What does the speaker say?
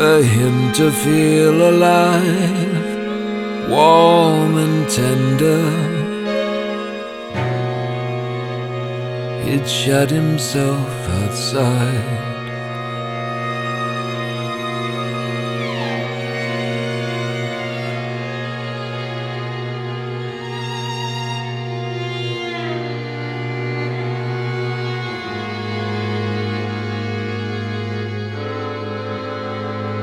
a hint to feel alive, warm and tender. He'd shut himself outside.